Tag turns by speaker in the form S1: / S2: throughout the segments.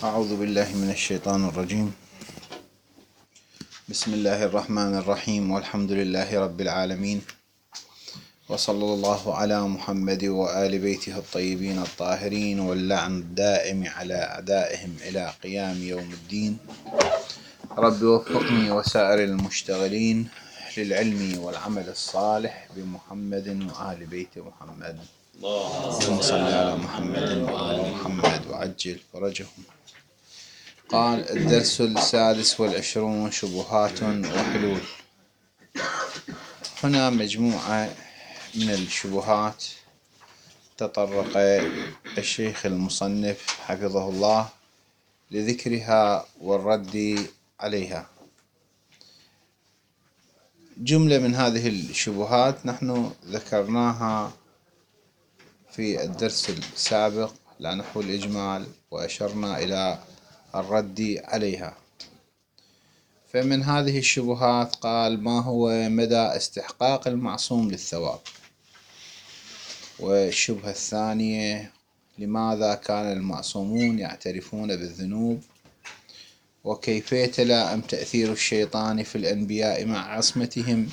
S1: أعوذ بالله من الشيطان الرجيم. بسم الله الرحمن الرحيم، والحمد لله رب العالمين، وصلى الله على محمد وآل بيته الطيبين الطاهرين، واللعن الدائم على أعدائهم إلى قيام يوم الدين. رب وفقني وسائر المشتغلين للعلم والعمل الصالح بمحمد وآل بيت محمد. اللهم صل على محمد وآل محمد وعجل فرجهم. قال: الدرس 26 شبهات وحلول. هنا مجموعة من الشبهات تطرق الشيخ المصنف حفظه الله لذكرها والرد عليها. جملة من هذه الشبهات نحن ذكرناها في الدرس السابق على نحو الإجمال، وأشرنا إلى الرد عليها. فمن هذه الشبهات قال: ما هو مدى استحقاق المعصوم للثواب؟ والشبهة الثانية: لماذا كان المعصومون يعترفون بالذنوب؟ وكيف يتلائم تأثير الشيطان في الأنبياء مع عصمتهم؟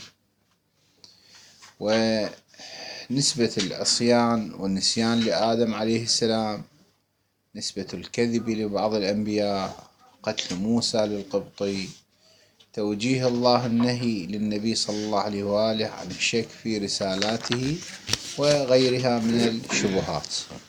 S1: ونسبة العصيان والنسيان لآدم عليه السلام، نسبة الكذب لبعض الأنبياء، قتل موسى للقبطي، توجيه الله النهي للنبي صلى الله عليه وآله عن الشك في رسالاته، وغيرها من الشبهات.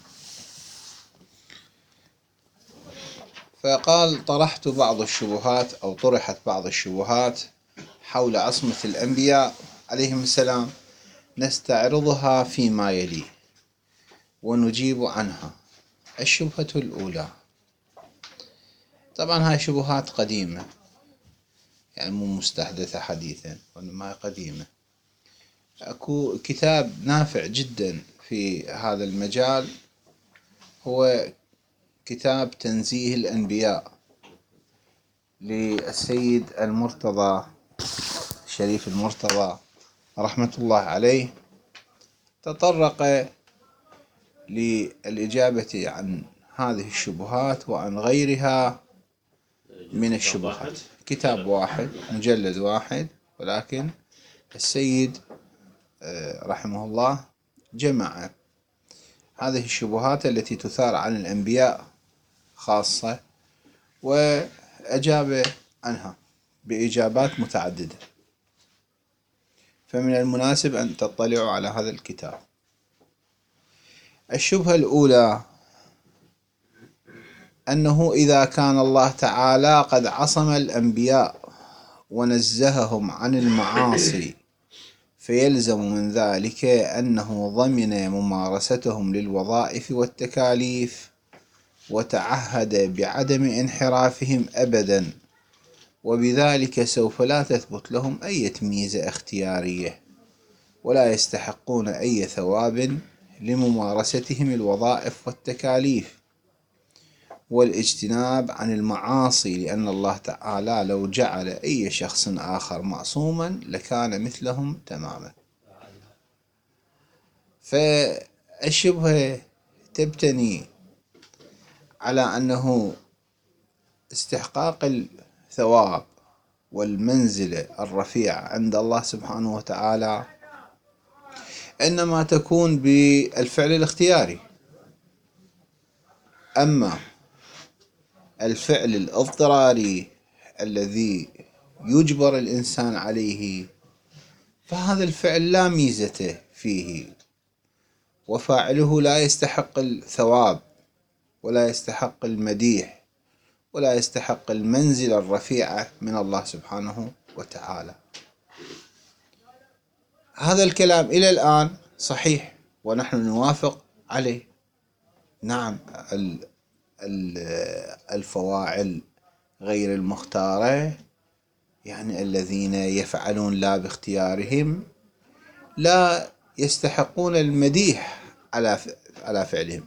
S1: فقال: طرحت بعض الشبهات أو طرحت بعض الشبهات حول عصمة الأنبياء عليهم السلام، نستعرضها فيما يلي ونجيب عنها. الشبهة الأولى، طبعا هاي شبهات قديمة، يعني مو مستحدثة حديثا، وإنما قديمة. أكو كتاب نافع جدا في هذا المجال، هو كتاب تنزيه الأنبياء للسيد المرتضى الشريف المرتضى رحمة الله عليه. تطرق للإجابة عن هذه الشبهات وعن غيرها من الشبهات. كتاب واحد، مجلد واحد، ولكن السيد رحمه الله جمع هذه الشبهات التي تثار عن الأنبياء خاصة، وأجاب عنها بإجابات متعددة. فمن المناسب أن تطلعوا على هذا الكتاب. الشبهة الأولى: أنه إذا كان الله تعالى قد عصم الأنبياء ونزههم عن المعاصي، فيلزم من ذلك أنه ضمن ممارستهم للوظائف والتكاليف، وتعهد بعدم انحرافهم أبدا، وبذلك سوف لا تثبت لهم أي ميزة اختيارية، ولا يستحقون أي ثواب لممارستهم الوظائف والتكاليف والاجتناب عن المعاصي، لأن الله تعالى لو جعل أي شخص آخر معصوما لكان مثلهم تماما. فالشبهة تبتني على أنه استحقاق الثواب والمنزلة الرفيعة عند الله سبحانه وتعالى إنما تكون بالفعل الاختياري، أما الفعل الاضطراري الذي يجبر الإنسان عليه، فهذا الفعل لا ميزة فيه، وفاعله لا يستحق الثواب، ولا يستحق المديح، ولا يستحق المنزلة الرفيعة من الله سبحانه وتعالى. هذا الكلام إلى الآن صحيح، ونحن نوافق عليه. نعم، الفواعل غير المختارة، يعني الذين يفعلون لا باختيارهم، لا يستحقون المديح على فعلهم.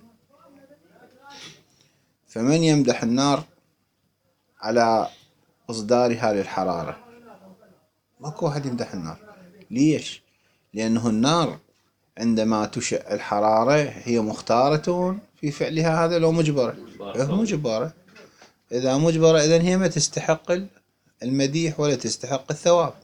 S1: فمن يمدح النار على إصدارها للحرارة؟ ماكو واحد يمدح النار. ليش؟ لأنه النار عندما تشع الحرارة هي مختارة في فعلها هذا، لو مجبرة؟ مجبرة. إذا مجبرة إذن هي ما تستحق المديح ولا تستحق الثواب.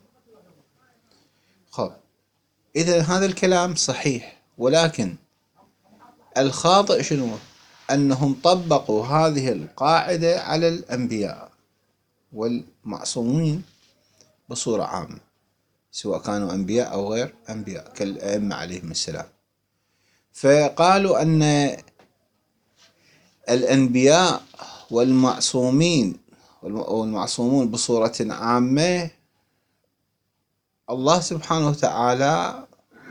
S1: خب إذا هذا الكلام صحيح، ولكن الخاطئ شنو؟ أنهم طبقوا هذه القاعدة على الأنبياء والمعصومين بصورة عامة، سواء كانوا أنبياء أو غير أنبياء كالأئمة عليهم السلام. فقالوا أن الأنبياء والمعصومون بصورة عامة الله سبحانه وتعالى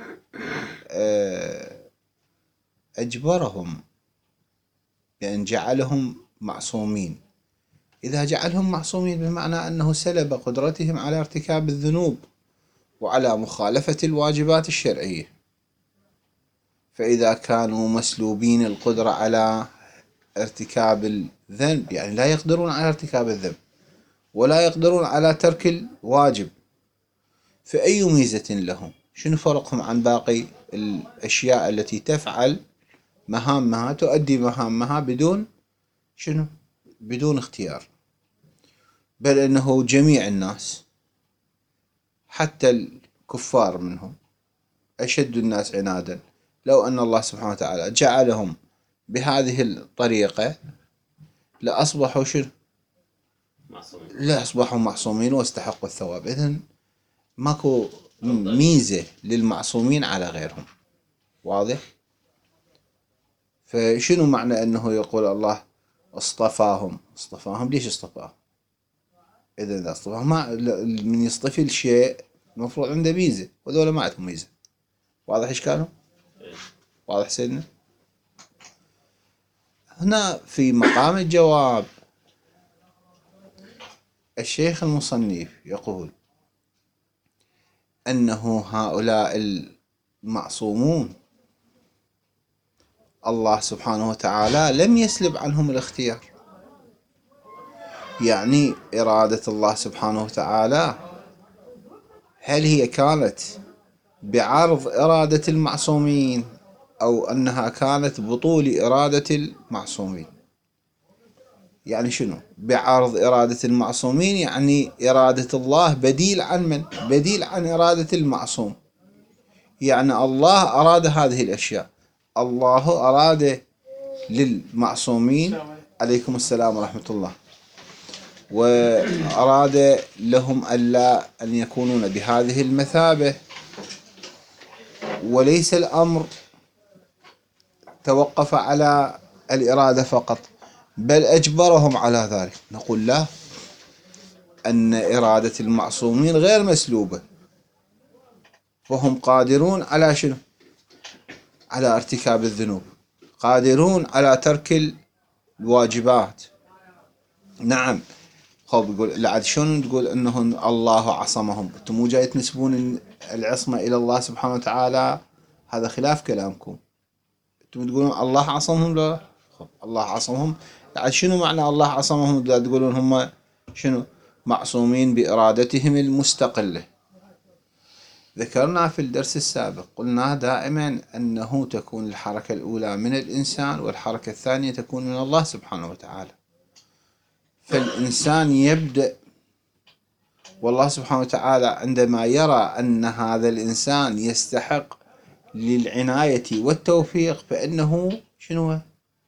S1: أجبرهم بأن جعلهم معصومين. إذا جعلهم معصومين بمعنى أنه سلب قدرتهم على ارتكاب الذنوب وعلى مخالفة الواجبات الشرعية. فإذا كانوا مسلوبين القدرة على ارتكاب الذنب، يعني لا يقدرون على ارتكاب الذنب ولا يقدرون على ترك الواجب، فأي ميزة لهم؟ شنو فرقهم عن باقي الأشياء التي تفعل مهامها، تؤدي مهامها بدون شنو؟ بدون اختيار. بل أنه جميع الناس حتى الكفار منهم أشد الناس عنادا لو أن الله سبحانه وتعالى جعلهم بهذه الطريقة لأصبحوا شنو؟ لا أصبحوا معصومين واستحقوا الثواب. إذن ماكو ميزة للمعصومين على غيرهم. واضح؟ فشنو معنى أنه يقول الله اصطفاهم؟ ليش اصطفاهم؟ إذا اصطفاهم من يصطفي الشيء المفروض عنده ميزة، وذولا ما عندهم ميزة. واضح إشكالهم؟ واضح سيدنا؟ هنا في مقام الجواب الشيخ المصنف يقول أنه هؤلاء المعصومون الله سبحانه وتعالى لم يسلب عنهم الاختيار. يعني إرادة الله سبحانه وتعالى هل هي كانت بعرض إرادة المعصومين أو أنها كانت بطول إرادة المعصومين؟ يعني شنو بعرض إرادة المعصومين؟ يعني إرادة الله بديل عن من؟ بديل عن إرادة المعصوم. يعني الله أراد هذه الأشياء، الله أراد للمعصومين عليكم السلام ورحمة الله، وأراد لهم أن يكونون بهذه المثابة، وليس الأمر توقف على الإرادة فقط، بل أجبرهم على ذلك. نقول لا، أن إرادة المعصومين غير مسلوبة، وهم قادرون على شنو؟ على ارتكاب الذنوب، قادرون على ترك الواجبات. نعم. خب يقول لعد شلون تقول انهم الله عصمهم؟ انتم مو جاي تنسبون العصمة الى الله سبحانه وتعالى، هذا خلاف كلامكم. انتم تقولون الله عصمهم. لا، الله عصمهم. لعد شنو معنى الله عصمهم؟ تقولون هم شنو؟ معصومين بإرادتهم المستقلة. ذكرنا في الدرس السابق، قلنا دائما أنه تكون الحركة الأولى من الإنسان والحركة الثانية تكون من الله سبحانه وتعالى. فالإنسان يبدأ، والله سبحانه وتعالى عندما يرى أن هذا الإنسان يستحق للعناية والتوفيق فإنه شنو؟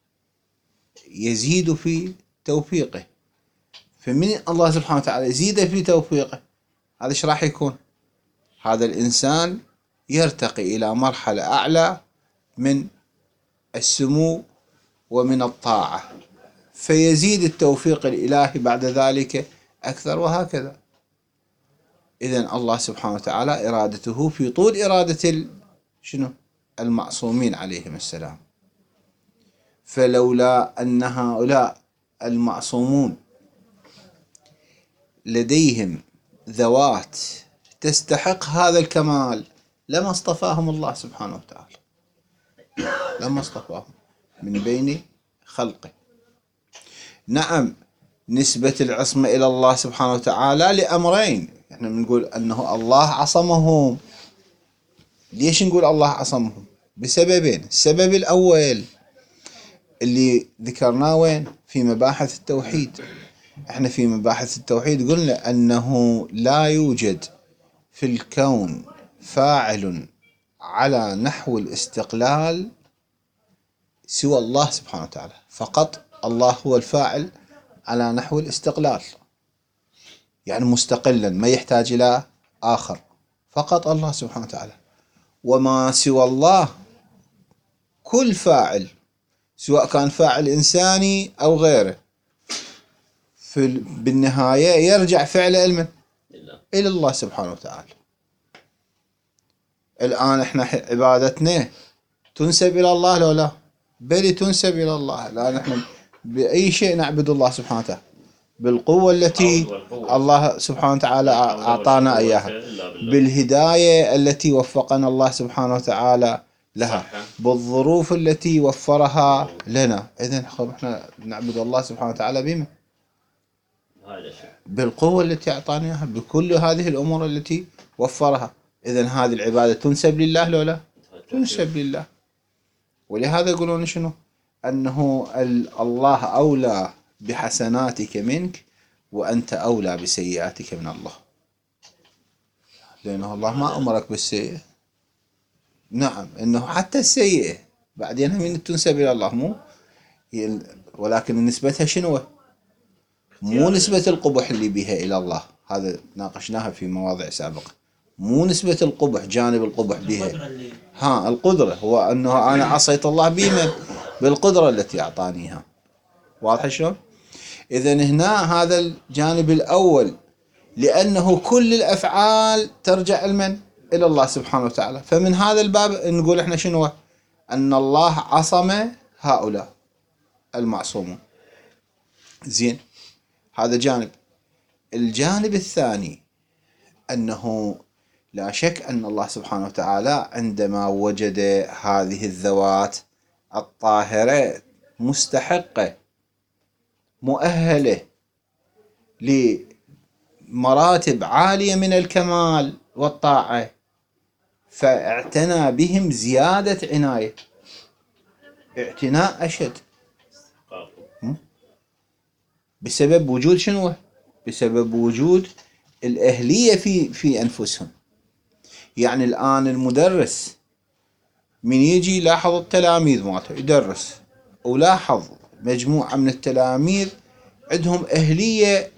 S1: يزيد في توفيقه. فمن الله سبحانه وتعالى يزيد في توفيقه، هذا ايش راح يكون؟ هذا الإنسان يرتقي إلى مرحلة أعلى من السمو ومن الطاعة، فيزيد التوفيق الإلهي بعد ذلك أكثر، وهكذا. إذن الله سبحانه وتعالى إرادته في طول إرادة شنو؟ المعصومين عليهم السلام. فلولا أن هؤلاء المعصومون لديهم ذوات تستحق هذا الكمال لما اصطفاهم الله سبحانه وتعالى، لما اصطفاهم من بين خلقه. نعم، نسبة العصمة إلى الله سبحانه وتعالى لأمرين. احنا بنقول أنه الله عصمهم. ليش نقول الله عصمهم؟ بسببين. السبب الأول اللي ذكرناه وين؟ في مباحث التوحيد. احنا في مباحث التوحيد قلنا أنه لا يوجد في الكون فاعل على نحو الاستقلال سوى الله سبحانه وتعالى، فقط الله هو الفاعل على نحو الاستقلال، يعني مستقلا ما يحتاج إلى آخر، فقط الله سبحانه وتعالى. وما سوى الله كل فاعل، سواء كان فاعل إنساني أو غيره، بالنهاية يرجع فعله إلى الله سبحانه وتعالى. الآن احنا عبادتنا تنسب إلى الله لو لا؟ بل تنسب إلى الله، لأن احنا بأي شيء نعبد الله سبحانه وتعالى، بالقوة التي الله سبحانه وتعالى أعطانا إياها، بالهداية التي وفقنا الله سبحانه وتعالى لها، بالظروف التي وفرها لنا. إذن احنا نعبد الله سبحانه وتعالى بما؟ بالقوة التي أعطانا إياها، بكل هذه الأمور التي وفرها. إذن هذه العبادة تنسب لله لو لا؟ تنسب لله. ولهذا يقولون شنو؟ أنه الله أولى بحسناتك منك وأنت أولى بسيئاتك من الله، لأنه الله ما أمرك بالسيئة. نعم، إنه حتى السيئة بعدين هم تنسب إلى الله، مو ولكن نسبتها شنو؟ مو نسبة القبح اللي بها إلى الله، هذا ناقشناها في مواضع سابقة. مو نسبة القبح، جانب القبح بها، القدرة، هو أنه أنا عصيت الله بمن؟ بالقدرة التي أعطانيها. واضح شلون؟ إذن هنا هذا الجانب الأول، لأنه كل الأفعال ترجع لمن؟ إلى الله سبحانه وتعالى. فمن هذا الباب نقول إحنا شنو؟ أن الله عصم هؤلاء المعصومون. زين، هذا جانب. الجانب الثاني أنه لا شك أن الله سبحانه وتعالى عندما وجد هذه الذوات الطاهرة مستحقة مؤهلة لمراتب عالية من الكمال والطاعة، فاعتنى بهم زيادة عناية، اعتناء أشد، بسبب وجود شنو؟ بسبب وجود الأهلية في أنفسهم. يعني الآن المدرس من يجي لاحظ التلاميذ مالته يدرس، ولاحظ مجموعة من التلاميذ عندهم أهلية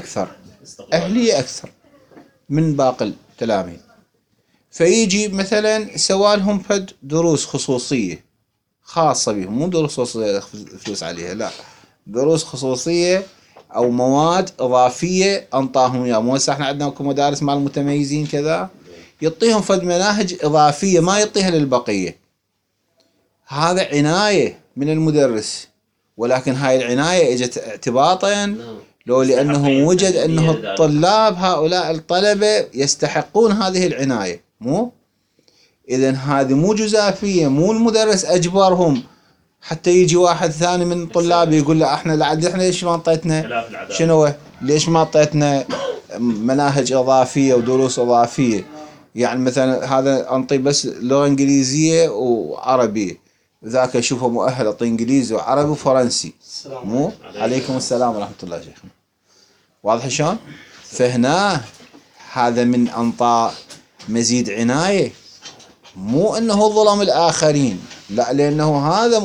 S1: أكثر من باقي التلاميذ، فيجي مثلا سوالهم فد دروس خصوصية خاصة بهم، مو دروس خصوصية فلوس عليها، لا، دروس خصوصية أو مواد إضافية أنطاهم إياها. مو هسه احنا عندنا مدارس مال المتميزين كذا، يعطيهم فد مناهج إضافية ما يعطيها للبقية. هذا عناية من المدرس، ولكن هاي العناية اجت اعتباطا لو لأنه وجد أنه الطلاب هؤلاء الطلبة يستحقون هذه العناية، مو؟ إذن هذه مو جزافية، مو المدرس أجبرهم حتى يجي واحد ثاني من الطلاب يقول له احنا ليش ما اعطيتنا شنو؟ ليش ما اعطيتنا مناهج إضافية ودروس إضافية؟ يعني مثلا هذا أنطي بس لغة إنجليزية وعربية، ذاك أشوفه مؤهل أعطي إنجليزي وعربي وفرنسي، مو؟ عليكم السلام ورحمة الله شيخنا. واضح شلون؟ فهنا هذا من أنطاء مزيد عناية، مو أنه ظلم الآخرين، لا، لأنه هذا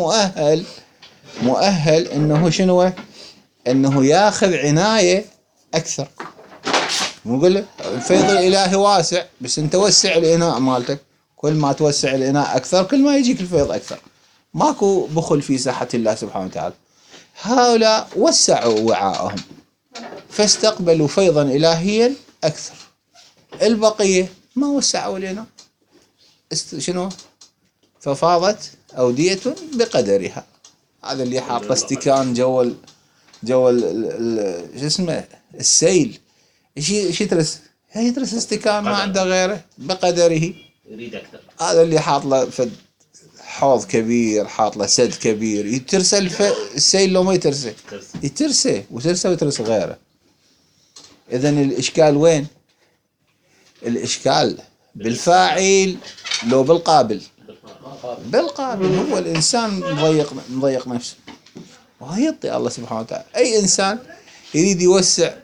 S1: مؤهل أنه شنو؟ أنه ياخذ عناية أكثر. مو قل الفيض الإلهي واسع، بس أنت وسع الإناء مالتك، كل ما توسع الإناء أكثر كل ما يجيك الفيض أكثر. ماكو بخل في ساحة الله سبحانه وتعالى. هؤلاء وسعوا وعاءهم فاستقبلوا فيضا إلهيا أكثر، البقية ما وسعوا الإناء، شنو؟ ففاضت أودية بقدرها. هذا اللي حاط استكان جو شو اسمه السيل، ايش يترس؟ هي يترس استكان ما عنده غيره بقدره، يريد أكثر. هذا اللي حاط له حوض كبير، حاط له سد كبير، يترسل السيل لو ما يترسه يترسه ويترس غيره. إذن الإشكال وين؟ الإشكال بالفاعل لو بالقابل. هو الإنسان مضيق نفسه. ويعطي الله سبحانه وتعالى. أي إنسان يريد يوسع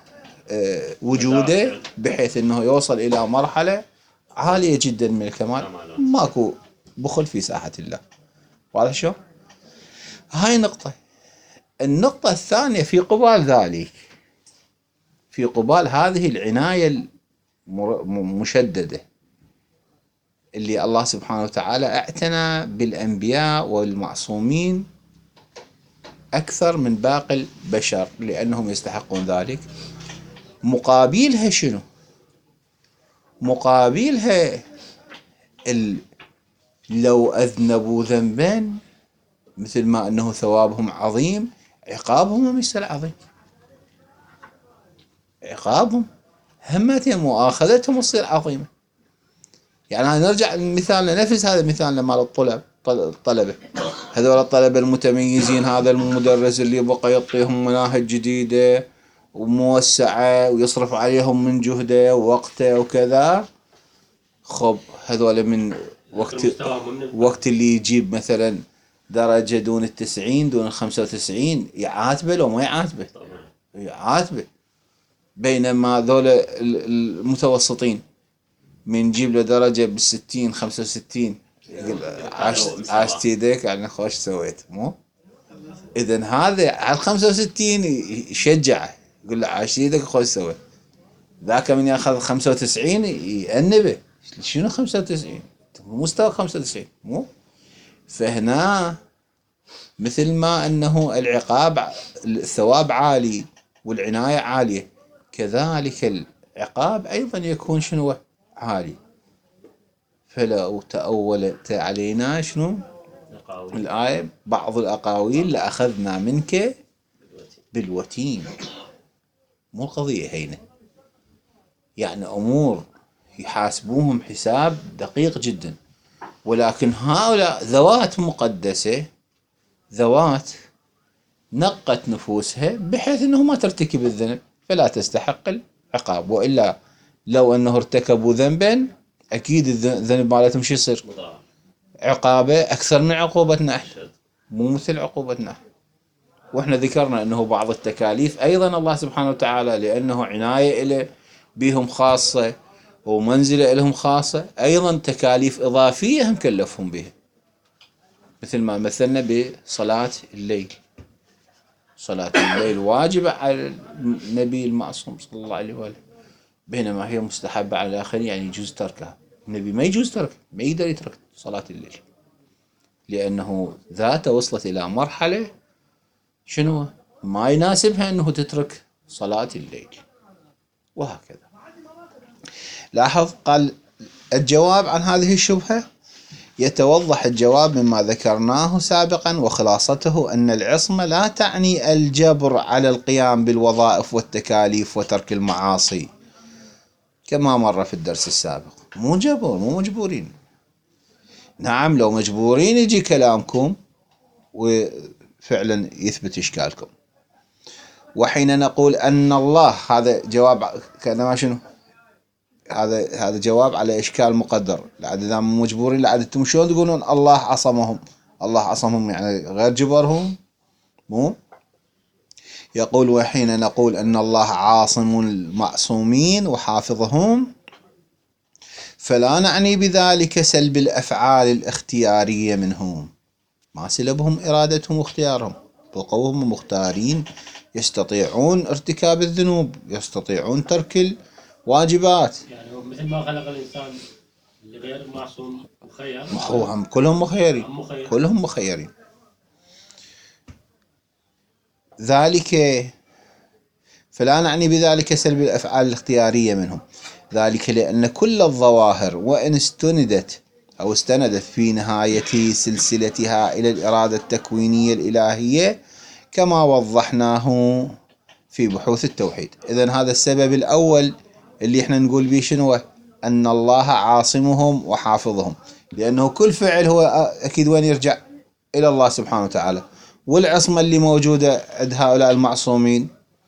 S1: وجوده بحيث أنه يوصل إلى مرحلة عالية جدا من الكمال، ماكو بخل في ساحة الله. واضح شو؟ هاي نقطة. النقطة الثانية في قبال ذلك، في قبال هذه العناية المشددة اللي الله سبحانه وتعالى اعتنى بالأنبياء والمعصومين أكثر من باقي البشر لأنهم يستحقون ذلك، مقابلها شنو؟ مقابلها لو أذنبوا ذنبا مثل ما أنه ثوابهم عظيم، عقابهم مثل عظيم. عقابهم همتين مؤاخذتهم تصير عظيمة. يعني نرجع لمثالنا، نفس هذا مثالنا مال الطلبة، هذول الطلبة المتميزين، هذا المدرس اللي بقى يعطيهم مناهج جديدة وموسعة ويصرف عليهم من جهده ووقته وكذا. خب هذول من وقت اللي يجيب مثلا درجة دون 90 دون 95 يعاتبه لو ما يعاتبه؟ يعاتبه. بينما ذول المتوسطين من نجيب له درجة بال60 65 يقول عاشت يديك يعني خوش سويت. مو إذن هذا على 65 يشجعه يقول له عاشت يديك خوش سويت. ذاك من ياخذ 95 يأنبه. شنو 95؟ مستوى 95 مو؟ فهنا مثل ما أنه العقاب الثواب عالي والعناية عالية، كذلك العقاب أيضا يكون شنو؟ عالي. فلو تأولت علينا شنو الآية بعض الأقاويل لأخذنا منك بالوتين. مو القضية هينة، يعني أمور يحاسبوهم حساب دقيق جدا، ولكن هؤلاء ذوات مقدسة، ذوات نقت نفوسها بحيث أنه ما ترتكب الذنب فلا تستحق العقاب. وإلا لو أنه ارتكبوا ذنبا أكيد الذنب مالتهم شو يصير؟ عقابه أكثر من عقوبتنا احنا، مو مثل عقوبتنا. وإحنا ذكرنا أنه بعض التكاليف أيضا الله سبحانه وتعالى لأنه عناية إليه بهم خاصة ومنزلة لهم خاصة، أيضا تكاليف إضافية هم كلفهم بها، مثل ما مثلنا بصلاة الليل. صلاة الليل واجبة على النبي المعصوم صلى الله عليه وآله، بينما هي مستحبة على الآخرين، يعني يجوز تركها. النبي ما يجوز ترك، ما يقدر يترك صلاة الليل لأنه ذاته وصلت إلى مرحلة شنو ما يناسبها أنه تترك صلاة الليل، وهكذا. لاحظ قال الجواب عن هذه الشبهة يتوضح الجواب مما ذكرناه سابقا، وخلاصته أن العصمة لا تعني الجبر على القيام بالوظائف والتكاليف وترك المعاصي كما مر في الدرس السابق. مو جبر، مو مجبورين. نعم لو مجبورين يجي كلامكم وفعلا يثبت إشكالكم. وحين نقول أن الله، هذا جواب كأنما شنو؟ هذا جواب على إشكال مقدر. لعد إذا مجبورين لعد أنتم شلون تقولون الله عصمهم؟ الله عصمهم يعني غير جبرهم؟ مو؟ يقول وحين نقول أن الله عاصم المعصومين وحافظهم فلا نعني بذلك سلب الأفعال الاختيارية منهم، ما سلبهم إرادتهم واختيارهم، بقوهم مختارين، يستطيعون ارتكاب الذنوب، يستطيعون ترك الواجبات.
S2: يعني مثل ما خلق الإنسان غير معصوم مخير،
S1: هم كلهم مخيرين، كلهم مخيرين. ذلك فلا نعني بذلك سلب الأفعال الاختيارية منهم، ذلك لأن كل الظواهر وإن استندت أو استندت في نهاية سلسلتها إلى الإرادة التكوينية الإلهية كما وضحناه في بحوث التوحيد. إذن هذا السبب الأول اللي احنا نقول به شنو؟ أن الله عاصمهم وحافظهم، لأنه كل فعل هو أكيد وين يرجع؟ إلى الله سبحانه وتعالى. والعصمة اللي موجودة عند هؤلاء المعصومين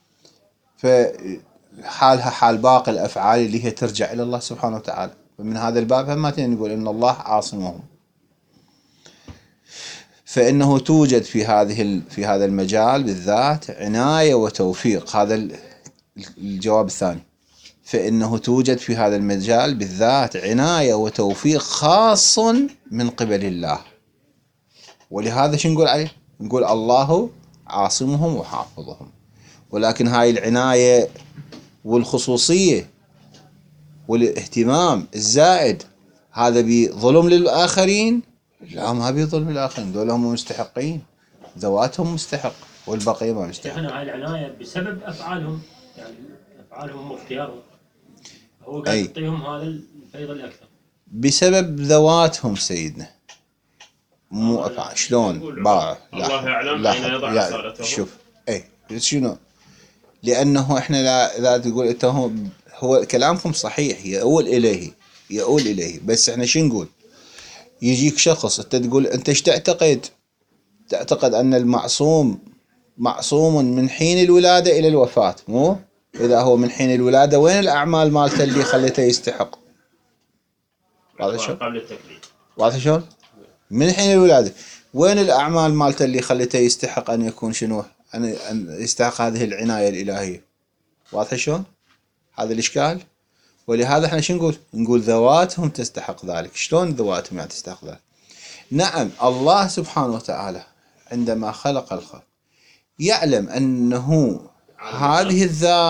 S1: فحالها حال باقي الأفعال اللي هي ترجع إلى الله سبحانه وتعالى. فمن هذا الباب همتين نقول إن الله عاصمهم. فإنه توجد في هذا المجال بالذات عناية وتوفيق. هذا الجواب الثاني، فإنه توجد في هذا المجال بالذات عناية وتوفيق خاص من قبل الله. ولهذا شو نقول عليه؟ نقول الله عاصمهم وحافظهم. ولكن هاي العناية والخصوصية والاهتمام الزائد هذا بظلم للآخرين؟ لا، ما بظلم للآخرين، دول هم مستحقين، ذواتهم مستحق والبقية ما مستحق.
S2: احنا هاي العناية بسبب أفعالهم، يعني أفعالهم واختيارهم، هو قاعد يعطيهم هذا الفيض الأكثر
S1: بسبب ذواتهم سيدنا، مو أفعال. شلون باع؟
S3: الله يعلم أين يضع رسالته.
S1: شوف شنو، لأنه إحنا لا تقول أنت هو كلامكم صحيح، يؤول إليه، بس إحنا شو نقول؟ يجيك شخص أنت تقول أنت إيش تعتقد أن المعصوم معصوم من حين الولادة إلى الوفاة، مو؟ إذا هو من حين الولادة وين الأعمال مالته اللي خلته يستحق؟ واضح شلون؟
S3: قبل التكليف.
S1: واضح شلون؟ من حين الولادة وين الأعمال مالته اللي خلته يستحق أن يكون شنو؟ أن يستحق هذه العناية الإلهية. واضح شلون؟ هذا الإشكال. ولهذا احنا شو نقول ذواتهم تستحق ذلك. شلون ذواتهم يعني تستحق ذلك؟ نعم، الله سبحانه وتعالى عندما خلق الخلق يعلم أنه هذه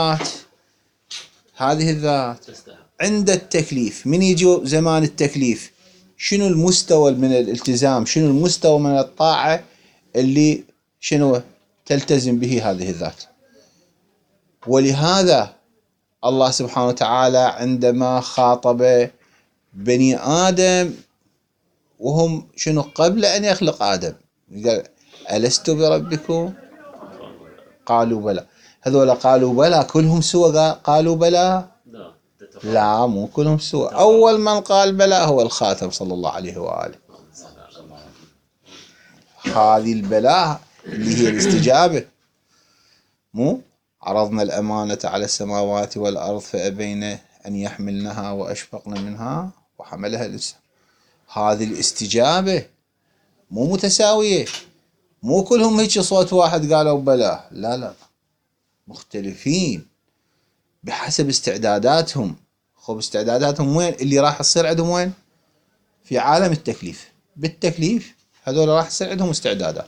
S1: الذات عند التكليف، من يجي زمان التكليف شنو المستوى من الالتزام، شنو المستوى من الطاعة اللي شنو تلتزم به هذه الذات. ولهذا الله سبحانه وتعالى عندما خاطب بني آدم وهم شنو قبل أن يخلق آدم قال ألست بربكم؟ قالوا بلى. هذول قالوا بلى كلهم سوى قالوا بلى؟ لا، مو كلهم سوى. أول من قال بلى هو الخاتم صلى الله عليه وآله. هذه البلاء اللي هي الاستجابة، مو عرضنا الأمانة على السماوات والأرض فأبين أن يحملنها وأشفقن منها وحملها الإنسان. هذه الاستجابة مو متساوية، مو كلهم هيك صوت واحد قالوا بلى، لا، مختلفين بحسب استعداداتهم. خب استعداداتهم وين اللي راح تصير عندهم؟ وين؟ في عالم التكليف. بالتكليف هذول راح يصير عندهم استعدادات.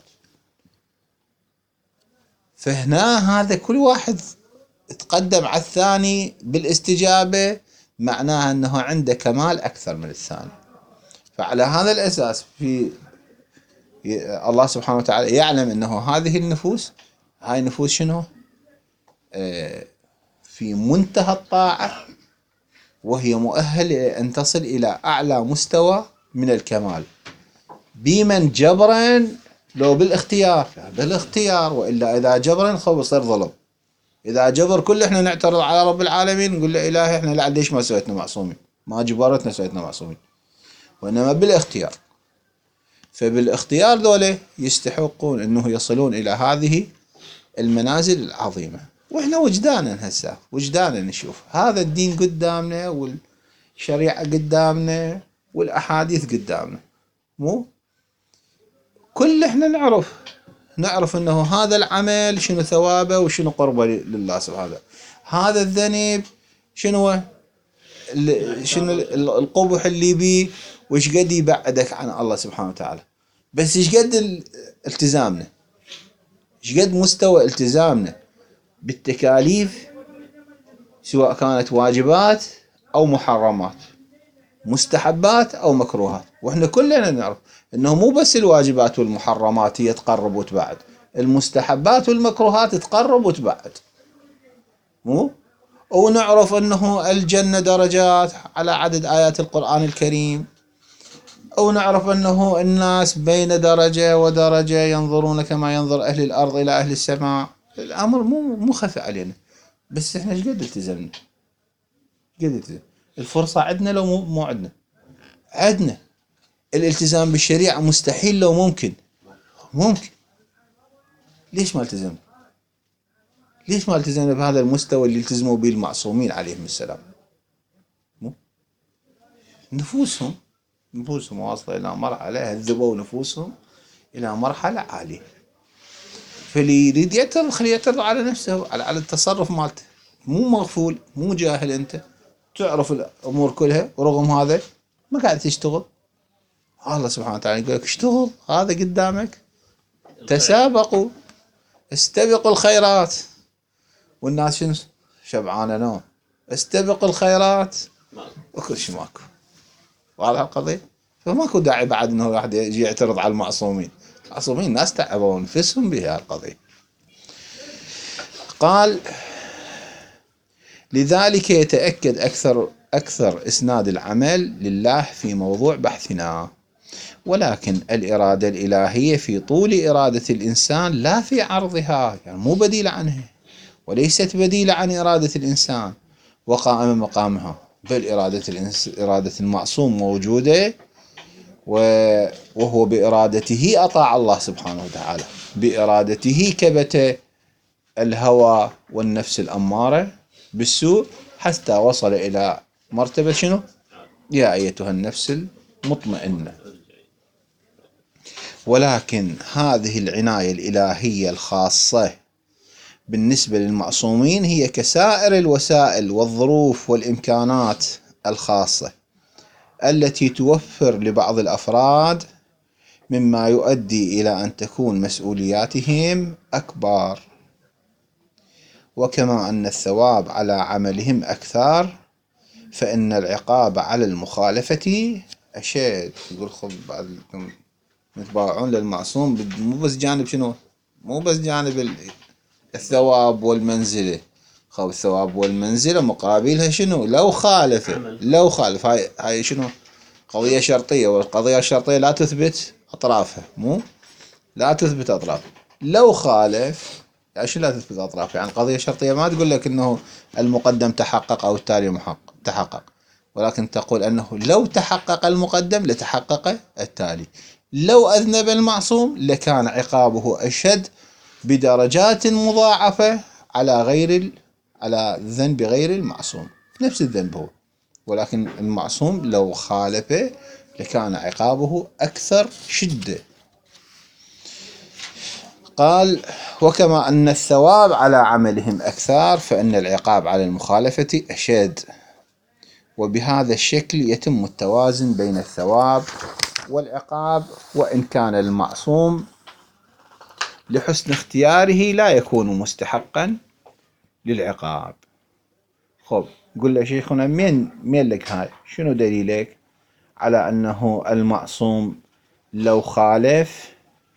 S1: فهنا هذا كل واحد تقدم على الثاني بالاستجابة، معناها أنه عنده كمال أكثر من الثاني. فعلى هذا الأساس الله سبحانه وتعالى يعلم أنه هذه النفوس، هاي نفوس شنو؟ في منتهى الطاعة، وهي مؤهلة أن تصل إلى أعلى مستوى من الكمال، بمن جبرا لو بالاختيار، وإلا إذا جبرا خب يصير ظلم. إذا جبر كل إحنا نعترض على رب العالمين نقول له إلهي إحنا لا ليش ما سويتنا معصومين، ما جبرتنا سويتنا معصومين، وإنما بالاختيار. فبالاختيار ذولا يستحقون أنه يصلون إلى هذه المنازل العظيمة. وإحنا وجدانا نشوف هذا الدين قدامنا والشريعة قدامنا والأحاديث قدامنا، مو كل إحنا نعرف أنه هذا العمل شنو ثوابه وشنو قربه لله سبحانه. هذا الذنب شنو القبح اللي بيه، وإيش قد يبعدك عن الله سبحانه وتعالى. بس إيش قد التزامنا، إيش قد مستوى التزامنا بالتكاليف، سواء كانت واجبات أو محرمات، مستحبات أو مكروهات. وإحنا كلنا نعرف إنه مو بس الواجبات والمحرمات هي تقرب وتبعد، المستحبات والمكروهات تقرب وتبعد، مو؟ ونعرف أنه الجنة درجات على عدد آيات القرآن الكريم، أو نعرف أنه الناس بين درجة ودرجة ينظرون كما ينظر أهل الأرض إلى أهل السماء. الأمر مو خفي علينا، بس إحنا إيش قد التزمنا، الفرصة عندنا لو مو عندنا الالتزام بالشريعة مستحيل لو ممكن. ليش ما التزمنا بهذا المستوى اللي التزموا به المعصومين عليهم السلام؟ نفوسهم واصلة إلى مرحلة هذبوا نفوسهم إلى مرحلة عالية. فاللي يريد يعترض خليه يعترض على نفسه، على التصرف مالته. مو مغفول، مو جاهل، أنت تعرف الأمور كلها، ورغم هذا ما قاعد تشتغل. الله سبحانه وتعالى يقول لك اشتغل، هذا قدامك، تسابقوا، استبقوا الخيرات. والناس شنو؟ شبعانة نوم. استبقوا الخيرات وكل شيء ماكو. واضح القضية؟ فماكو داعي بعد انه واحد يجي يعترض على المعصومين. المعصومين ناس تعبوا انفسهم بها القضية. قال: لذلك يتأكد أكثر إسناد العمل لله في موضوع بحثنا، ولكن الإرادة الإلهية في طول إرادة الإنسان لا في عرضها، يعني مو بديلة عنها، وليست بديلة عن إرادة الإنسان وقائمة مقامها، بل إرادة المعصوم موجودة، وهو بإرادته أطاع الله سبحانه وتعالى، بإرادته كبت الهوى والنفس الأمارة بالسوء حتى وصل إلى مرتبة شنو؟ يا أيتها النفس المطمئنة. ولكن هذه العناية الإلهية الخاصة بالنسبة للمعصومين هي كسائر الوسائل والظروف والإمكانات الخاصة التي توفر لبعض الأفراد، مما يؤدي إلى أن تكون مسؤولياتهم أكبر. وكما أن الثواب على عملهم أكثر، فإن العقاب على المخالفة أشد. يقول خب بعضكم متباعون للمعصوم مو بس جانب شنو؟ مو بس جانب الثواب والمنزلة. خب الثواب والمنزلة مقابلها شنو؟ لو خالف هاي شنو؟ قضية شرطية، والقضية الشرطية لا تثبت أطرافها، مو لا تثبت أطرافها. لو خالف يعني شو لا تثبت أطرافها؟ يعني قضية شرطية ما تقول لك إنه المقدم تحقق أو التالي تحقق، ولكن تقول أنه لو تحقق المقدم لتحقق التالي. لو أذنب المعصوم لكان عقابه أشد بدرجات مضاعفة على ذنب غير المعصوم، نفس الذنب هو، ولكن المعصوم لو خالف لكان عقابه أكثر شدة. قال: وكما أن الثواب على عملهم أكثر، فإن العقاب على المخالفة أشد. وبهذا الشكل يتم التوازن بين الثواب والعقاب، وإن كان المعصوم لحسن اختياره لا يكون مستحقا للعقاب. خب قل له شيخنا مين لك هاي؟ شنو دليلك على أنه المعصوم لو خالف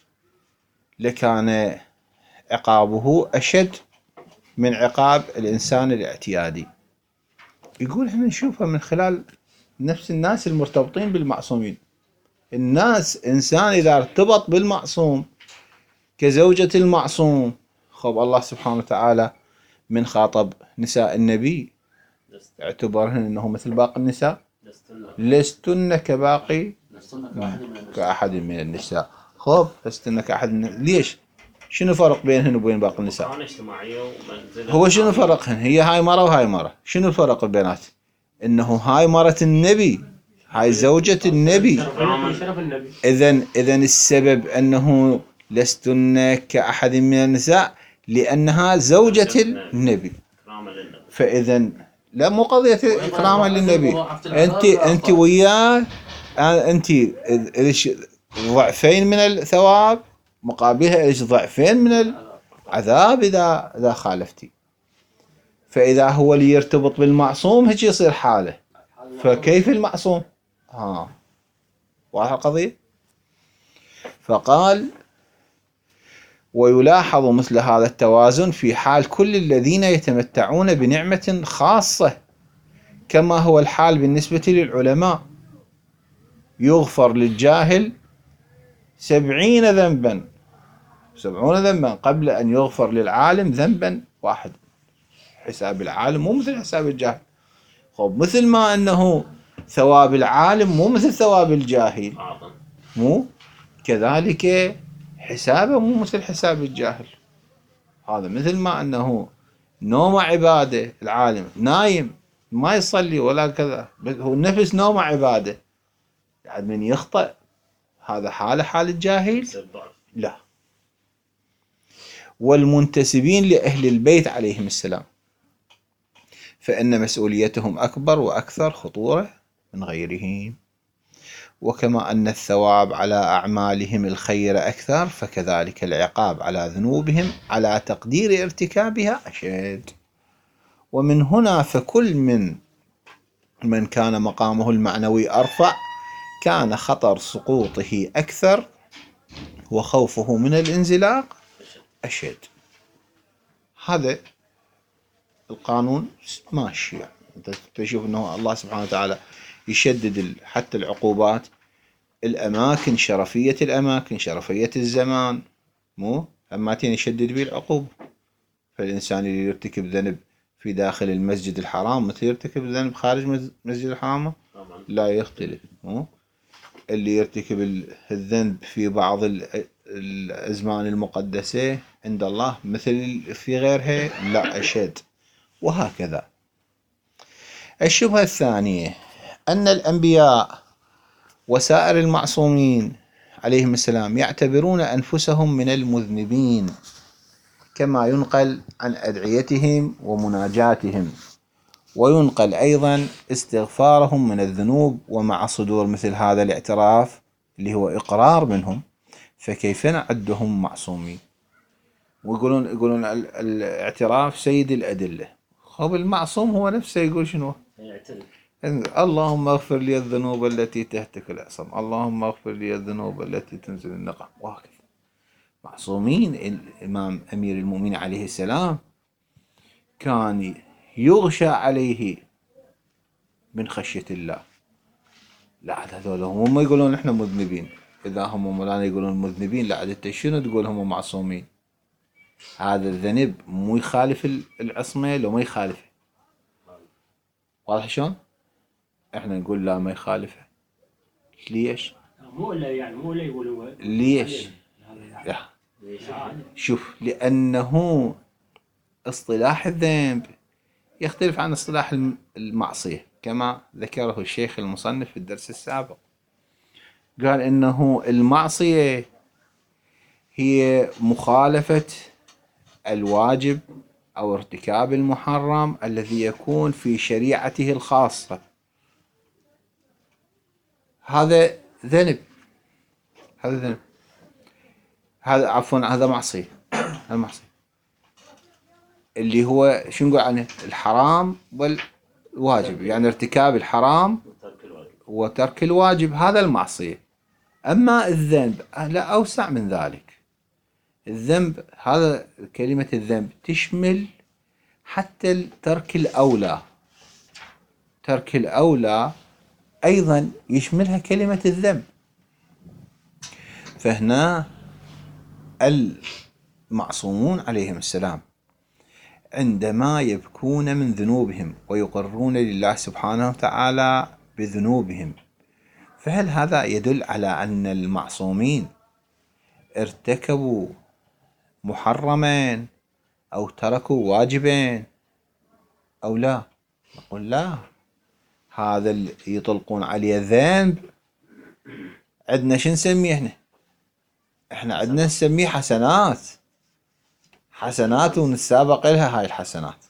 S1: لكان عقابه أشد من عقاب الإنسان الاعتيادي؟ يقول احنا نشوفها من خلال نفس الناس المرتبطين بالمعصومين. إنسان إذا ارتبط بالمعصوم كزوجة المعصوم، خب الله سبحانه وتعالى من خاطب نساء النبي اعتبرهن انه مثل باقي النساء، لستن كباقي كأحد من النساء. خب لستن كأحد من، ليش؟ شنو فرق بينهن وبين باقي النساء؟ هو شنو فرقهن؟ هي هاي مرة وهاي مرة، شنو الفرق البينات؟ انه هاي مرة النبي، هاي زوجة النبي. اذا السبب انه لستن كأحد من النساء لأنها زوجة النبي. فإذا لا مو قضية إكراما للنبي، أنت وياه، أنت إيش ضعفين من الثواب مقابلها إيش ضعفين من العذاب إذا خالفتي. فإذا هو اللي يرتبط بالمعصوم هيك يصير حاله، فكيف المعصوم؟ واضح القضية؟ فقال: ويلاحظ مثل هذا التوازن في حال كل الذين يتمتعون بنعمة خاصة، كما هو الحال بالنسبة للعلماء. يغفر للجاهل 70 ذنبا قبل أن يغفر للعالم ذنبا واحد. حساب العالم مو مثل حساب الجاهل. خب مثل ما أنه ثواب العالم مو مثل ثواب الجاهل، مو كذلك حسابه مو مثل حساب الجاهل. هذا مثل ما أنه نوم عبادة، العالم نايم ما يصلي ولا كذا، هو النفس نوم عبادة، يعني من يخطئ هذا حال الجاهل؟ لا. والمنتسبين لأهل البيت عليهم السلام فإن مسؤوليتهم أكبر وأكثر خطورة من غيرهم. وكما أن الثواب على أعمالهم الخير أكثر فكذلك العقاب على ذنوبهم على تقدير ارتكابها أشد. ومن هنا فكل من كان مقامه المعنوي أرفع كان خطر سقوطه أكثر وخوفه من الانزلاق أشد. هذا القانون ماشي. يعني أنت تشوف أنه الله سبحانه وتعالى يشدد حتى العقوبات. الأماكن شرفية الأماكن شرفية الزمان مو هماتين يشدد به العقوبة. فالإنسان اللي يرتكب ذنب في داخل المسجد الحرام مثل يرتكب ذنب خارج المسجد الحرام لا يختلف. اللي يرتكب الذنب في بعض الأزمان المقدسة عند الله مثل في غيرها لا أشد. وهكذا. الشبهة الثانية أن الأنبياء وسائر المعصومين عليهم السلام يعتبرون أنفسهم من المذنبين كما ينقل عن أدعيتهم ومناجاتهم، وينقل أيضا استغفارهم من الذنوب ومع صدور مثل هذا الاعتراف اللي هو إقرار منهم فكيف نعدهم معصومين؟ ويقولون الاعتراف سيد الأدلة. خب المعصوم هو نفسه يقول شنو؟ اللهم اغفر لي الذنوب التي تهتك العصم، اللهم اغفر لي الذنوب التي تنزل النقم، وهكذا. معصومين. الإمام أمير المؤمنين عليه السلام كان يغشى عليه من خشية الله. لا هذول هم يقولون احنا مذنبين. إذا هم مولانا يقولون مذنبين لا عاد انت شنو تقول هم معصومين؟ هذا الذنب مو يخالف العصمة لو ما يخالفه. واضح شلون؟ احنا نقول لا ما يخالفه. ليش؟
S2: مو لا يقولوا
S1: ليش؟ شوف، لأنه اصطلاح الذنب يختلف عن اصطلاح المعصية كما ذكره الشيخ المصنف في الدرس السابق. قال إنه المعصية هي مخالفة الواجب أو ارتكاب المحرم الذي يكون في شريعته الخاصة. هذا ذنب. هذا عفوا هذا معصية. المعصية اللي هو شو نقول عنه؟ الحرام والواجب، يعني ارتكاب الحرام وترك الواجب، هذا المعصية. أما الذنب لا أوسع من ذلك. الذنب هذا كلمة الذنب تشمل حتى ترك الأولى. ترك الأولى أيضا يشملها كلمة الذنب. فهنا المعصومون عليهم السلام عندما يبكون من ذنوبهم ويقرون لله سبحانه وتعالى بذنوبهم، فهل هذا يدل على أن المعصومين ارتكبوا محرمين أو تركوا واجبين أو لا؟ نقول لا، هذا اللي يطلقون عليه ذنب عندنا شو نسميه هنا؟ احنا عندنا نسميه حسنات. حسنات ونتسابق لها هاي الحسنات.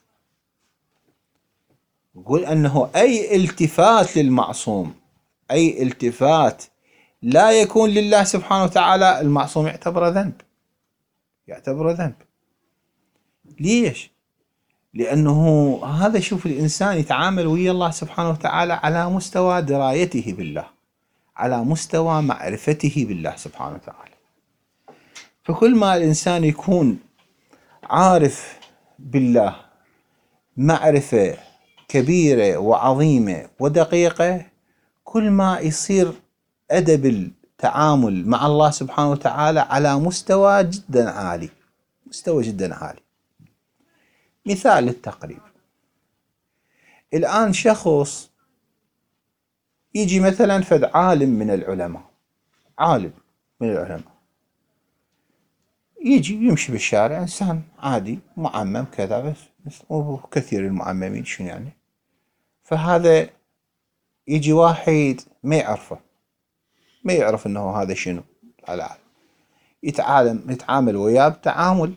S1: نقول أنه أي التفات للمعصوم، أي التفات لا يكون لله سبحانه وتعالى، المعصوم يعتبره ذنب. ليش؟ لأنه هذا شوف الإنسان يتعامل ويا الله سبحانه وتعالى على مستوى درايته بالله، على مستوى معرفته بالله سبحانه وتعالى. فكل ما الإنسان يكون عارف بالله معرفة كبيرة وعظيمة ودقيقة، كل ما يصير أدب التعامل مع الله سبحانه وتعالى على مستوى جدا عالي. مثال للتقريب، الآن شخص يجي مثلا فد عالم من العلماء، يجي يمشي بالشارع إنسان عادي معمم كذا، بس وكثير المعممين شنو يعني. فهذا يجي واحد ما يعرفه ما يعرف انه هذا شنو العالم. يتعامل وياه بتعامل.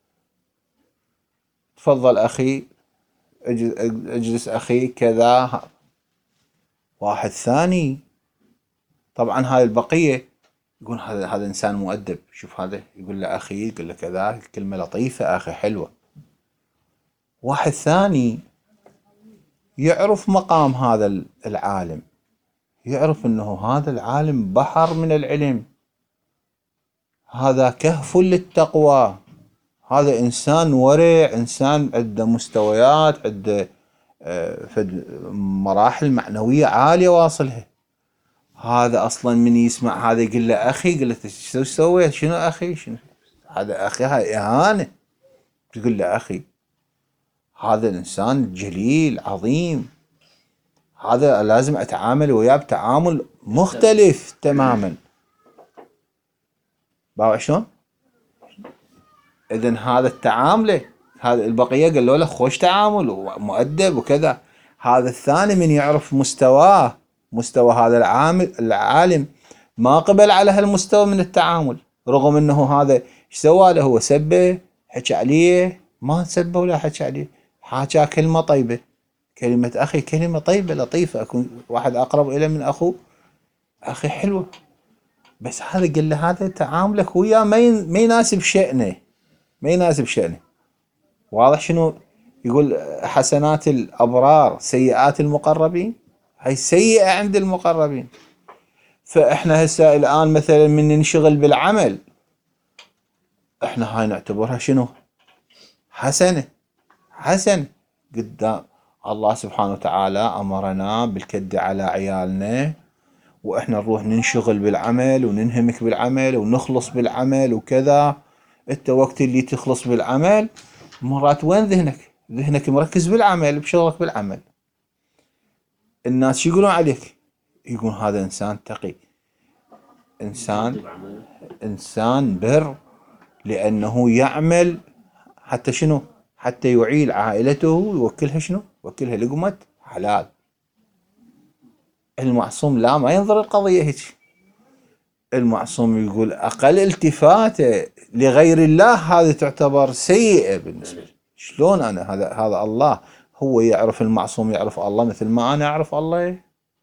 S1: تفضل اخي، اجلس اخي كذا. واحد ثاني طبعا هاي البقية يقول هذا انسان مؤدب، شوف هذا يقول له اخي، يقول له كذا، كلمة لطيفة اخي حلوة. واحد ثاني يعرف مقام هذا العالم، يعرف انه هذا العالم بحر من العلم، هذا كهف للتقوى، هذا انسان ورع، انسان عنده مستويات، عنده مراحل معنوية عالية واصلها. هذا اصلا من يسمع هذا يقول له اخي، يقول له شو سويت، شنو اخي، شنو هذا اخي، هاي اهانة تقول له اخي. هذا الانسان جليل عظيم، هذا لازم اتعامل وياه بتعامل مختلف تماما. باوع شلون؟ اذن هذا التعامله، هذا البقيه قالوا له خوش تعامل ومؤدب وكذا. هذا الثاني من يعرف مستواه، مستوى هذا العالم، ما قبل على هالمستوى من التعامل، رغم انه هذا ايش سوى له؟ هو سبه، حكى عليه؟ ما سبه ولا حكى عليه، حكى كلمه طيبه، كلمه اخي، كلمه طيبه لطيفه، اكون واحد اقرب اليه من اخوه، اخي حلوه. بس هذا قال له هذا تعاملك وياه ما يناسب شأنه، ما يناسب شأنه. واضح شنو يقول؟ حسنات الأبرار سيئات المقربين، هاي سيئة عند المقربين. فإحنا هسه الآن مثلا من ننشغل بالعمل، إحنا هاي نعتبرها شنو؟ حسنة، حسن قدام الله سبحانه وتعالى. أمرنا بالكد على عيالنا، وإحنا نروح ننشغل بالعمل وننهمك بالعمل ونخلص بالعمل وكذا. انت وقت اللي تخلص بالعمل مرات وين ذهنك؟ ذهنك مركز بالعمل، بشغلك بالعمل. الناس شو يقولون عليك؟ يقولون هذا انسان تقي، انسان بر، لانه يعمل حتى شنو؟ حتى يعيل عائلته ويوكلها شنو؟ يوكلها لقمة حلال. المعصوم لا، ما ينظر القضية هيك. المعصوم يقول اقل التفاته لغير الله هذه تعتبر سيئة بالنسبة لي. شلون انا؟ هذا الله، هو يعرف، المعصوم يعرف الله مثل ما انا اعرف الله،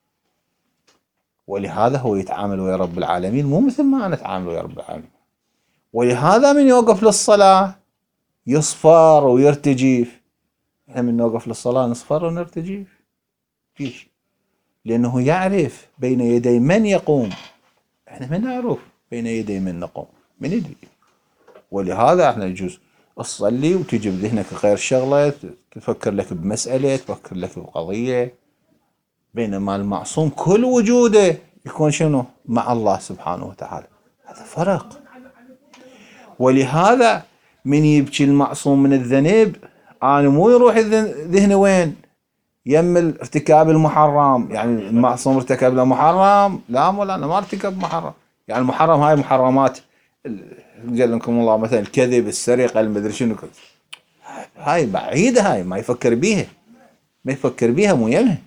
S1: ولهذا هو يتعامل ويا رب العالمين مو مثل ما انا اتعامل ويا رب العالمين. ولهذا من يوقف للصلاة يصفر ويرتجف. احنا من نوقف للصلاة نصفر ونرتجف؟ فيش، لانه يعرف بين يدي من يقوم. احنا ما نعرف بين يدي من نقوم، من يدري. ولهذا احنا يجوز تصلي وتجي بذهنك غير شغله، تفكر لك بمساله، تفكر لك بقضيه، بينما المعصوم كل وجوده يكون شنو؟ مع الله سبحانه وتعالى. هذا فرق. ولهذا من يبكي المعصوم من الذنب، انا مو يروح ذهنه وين؟ يم ارتكاب المحرم. يعني المعصوم ارتكب له محرم، لا مولانا انا ما ارتكب محرم. يعني المحرم هاي محرمات جلكم الله، مثلا الكذب، السرقه، المدري شنو، هاي بعيده، هاي ما يفكر بيها، ما يفكر بيها، مو يمها.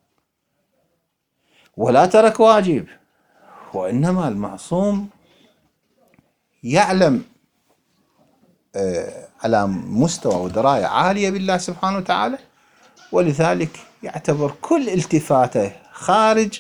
S1: ولا ترك واجب. وانما المعصوم يعلم على مستوى ودرايه عاليه بالله سبحانه وتعالى، ولذلك يعتبر كل التفاته خارج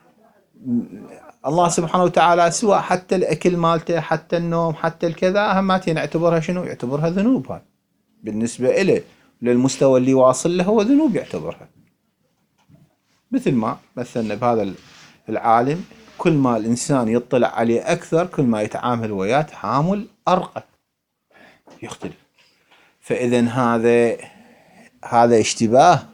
S1: الله سبحانه وتعالى، سواء حتى الاكل مالته، حتى النوم، حتى الكذا، هماتين يعتبرها شنو؟ يعتبرها ذنوب. هاي بالنسبه إليه للمستوى اللي واصل له هو ذنوب يعتبرها. مثل ما مثلنا بهذا العالم، كل ما الانسان يطلع عليه اكثر كل ما يتعامل وياه تعامل ارقى، يختلف. فاذا هذا اشتباه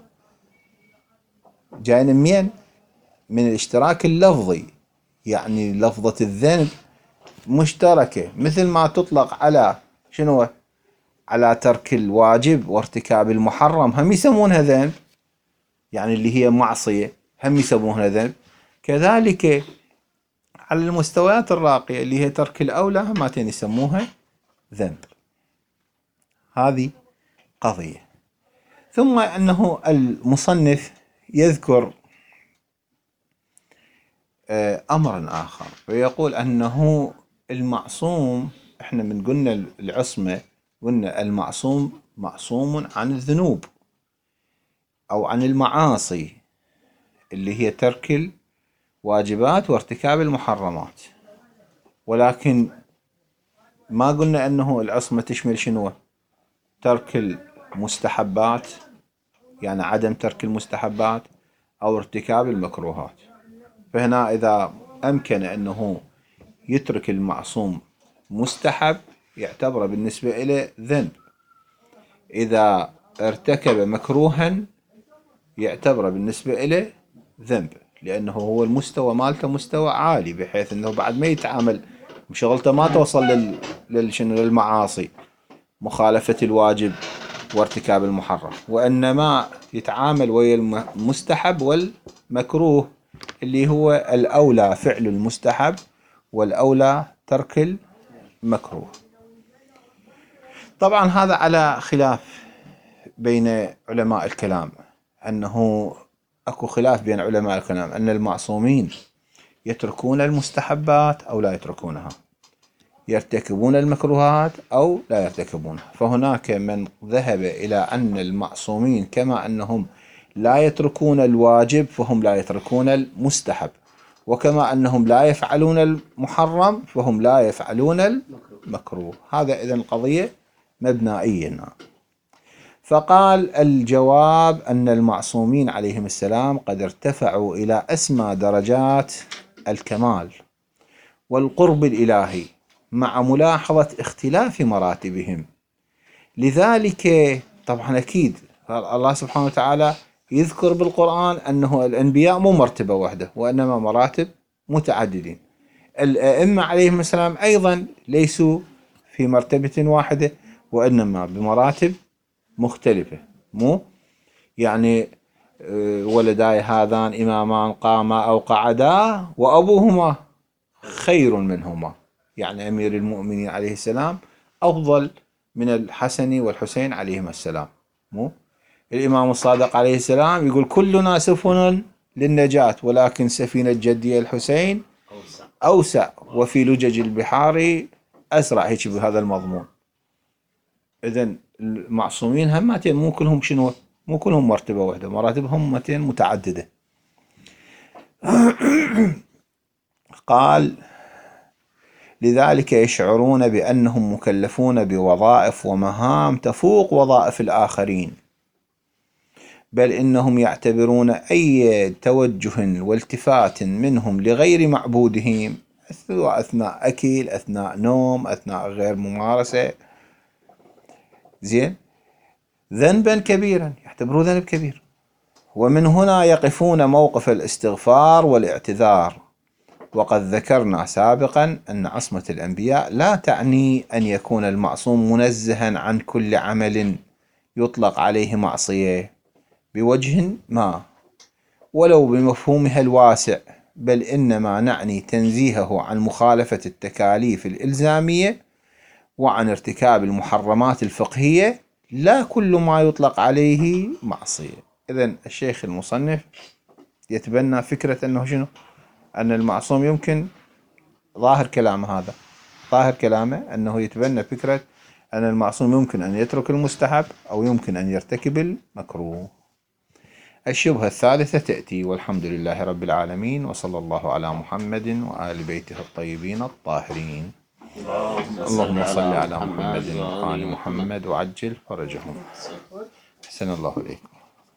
S1: جاي منين؟ من الاشتراك اللفظي. يعني لفظة الذنب مشتركة، مثل ما تطلق على شنو؟ على ترك الواجب وارتكاب المحرم، هم يسمونها ذنب، يعني اللي هي معصية هم يسمونها ذنب. كذلك على المستويات الراقية اللي هي ترك الأولى هماتين يسموها ذنب. هذه قضية. ثم أنه المصنف يذكر أمر آخر، ويقول أنه المعصوم، إحنا من قلنا العصمة قلنا المعصوم معصوم عن الذنوب أو عن المعاصي اللي هي ترك الواجبات وارتكاب المحرمات، ولكن ما قلنا أنه العصمة تشمل شنو؟ ترك المستحبات، يعني عدم ترك المستحبات أو ارتكاب المكروهات. فهنا إذا أمكن أنه يترك المعصوم مستحب يعتبر بالنسبة إليه ذنب، إذا ارتكب مكروها يعتبر بالنسبة إليه ذنب، لأنه هو المستوى مالته مستوى عالي، بحيث أنه بعد ما يتعامل شغلته ما توصل للمعاصي، مخالفة الواجب وارتكاب المحرم، وإنما يتعامل ويا المستحب والمكروه، اللي هو الأولى فعل المستحب والأولى ترك المكروه. طبعا هذا على خلاف بين علماء الكلام، أنه أكو خلاف بين علماء الكلام أن المعصومين يتركون المستحبات أو لا يتركونها، يرتكبون المكروهات أو لا يرتكبونها. فهناك من ذهب إلى أن المعصومين كما أنهم لا يتركون الواجب فهم لا يتركون المستحب، وكما أنهم لا يفعلون المحرم فهم لا يفعلون المكروه. هذا إذن قضية مبنائية. فقال الجواب أن المعصومين عليهم السلام قد ارتفعوا إلى أسمى درجات الكمال والقرب الإلهي مع ملاحظة اختلاف مراتبهم. لذلك طبعا أكيد الله سبحانه وتعالى يذكر بالقرآن أنه الأنبياء مو مرتبة واحدة وإنما مراتب متعددين. الأئمة عليهم السلام أيضا ليسوا في مرتبة واحدة وإنما بمراتب مختلفة، مو يعني ولداي هذان إمامان قاما أو قعدا وأبوهما خير منهما، يعني أمير المؤمنين عليه السلام أفضل من الحسن والحسين عليهما السلام. مو الإمام الصادق عليه السلام يقول كلنا سفن للنجاة ولكن سفينة جدي الحسين أوسع وفي لجج البحار أسرع، هيك بهذا المضمون. إذن المعصومين همتين مو كلهم شنو؟ مو كلهم مرتبة واحدة، مراتبهم همتين متعددة. قال لذلك يشعرون بأنهم مكلفون بوظائف ومهام تفوق وظائف الآخرين، بل إنهم يعتبرون أي توجه والتفات منهم لغير معبودهم أثناء أكل، أثناء نوم، أثناء غير ممارسة، زين، ذنبا كبيرا، يعتبروا ذنب كبير. ومن هنا يقفون موقف الاستغفار والاعتذار. وقد ذكرنا سابقا أن عصمة الأنبياء لا تعني أن يكون المعصوم منزها عن كل عمل يطلق عليه معصية بوجه ما ولو بمفهومها الواسع، بل إنما نعني تنزيهه عن مخالفة التكاليف الإلزامية وعن ارتكاب المحرمات الفقهية، لا كل ما يطلق عليه معصية. إذن الشيخ المصنف يتبنى فكرة أنه شنو؟ أن المعصوم يمكن، ظاهر كلامه هذا، ظاهر كلامه أنه يتبنى فكرة أن المعصوم يمكن أن يترك المستحب أو يمكن أن يرتكب المكروه. الشبهة الثالثة تأتي. والحمد لله رب العالمين، وصلى الله على محمد وآل بيته الطيبين الطاهرين. اللهم صل على محمد وآل محمد وعجل فرجهم. حسن الله إليكم.